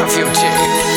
future.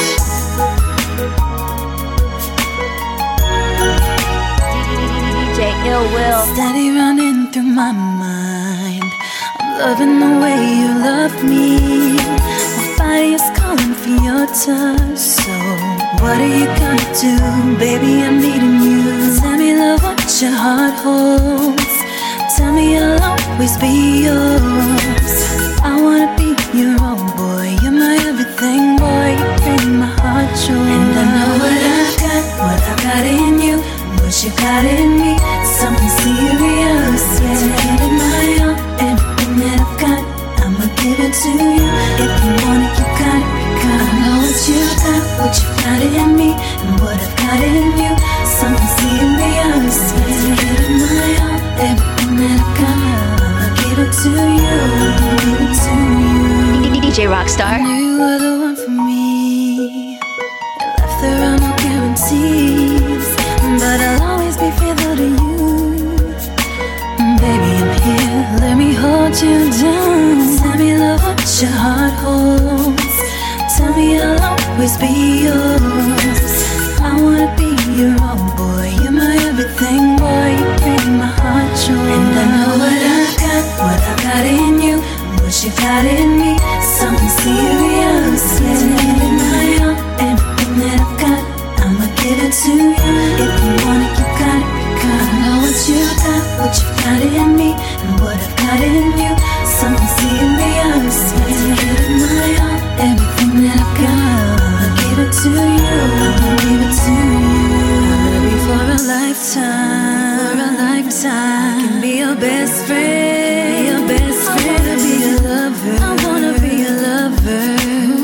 DJ Ill Will. Steady running through my mind. I'm loving the way you love me. My body is calling for your touch. So what are you gonna do? Baby, I'm needing you. Tell me, love, what your heart holds. Tell me I'll always be yours. I wanna be your own boy. You're my everything, boy. You bring my heart joy. And I know what I've got in you. What you got in me, something serious, yeah. To give it my all, everything that I've got, I'ma give it to you. If you want it, you got it, because I know what you got in me, and what I've got in you, something serious, yeah. To give it my all, everything that I've got, I'ma give it to you, give it to you. DJ Rockstar. I knew you were the one for me. You left there are no guarantees, but I'll always be faithful to you. Baby, I'm here, let me hold you down. Tell me, love, what your heart holds. Tell me I'll always be yours. I wanna be your own boy. You're my everything, boy. You bring my heart joy. And I know what I've got in you, what you got in me, something serious, yeah. To give it my all, everything that I've got, I'ma give it to you. If you want it, you got it, because I know what you got in me, and what I've got in you, something serious, yeah. To give it my all, everything that I've got, I'ma give it to you, I'ma give it to you. I'm gonna be for a lifetime, for a lifetime. I can be your best friend, your best friend. I wanna be your lover, I wanna be your lover.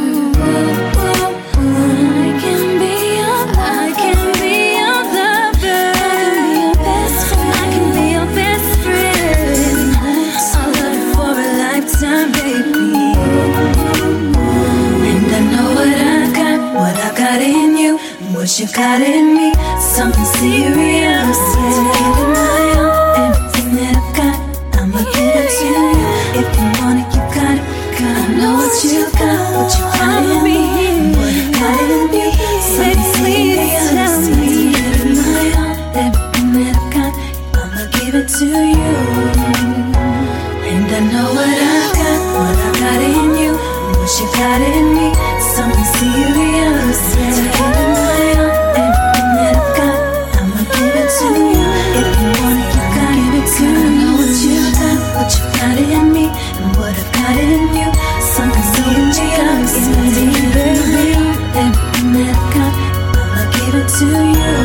What you got in me, something serious, yeah. To give it my all, everything that I've got, I'ma give it to you. If you want it, you got it, because I know what you got in me, what you got in me, something serious, yeah. To give it my all, everything that I've got, I'ma give it to you. And I know what I've got in you, what you got in me, something serious, yeah. To give it my all, everything that I've got, I'ma give it to you. If you want it, you got it, too. I know what you got in me, and what I've got in you, something serious, yeah. Baby, everything that I've got, I'ma give it to you.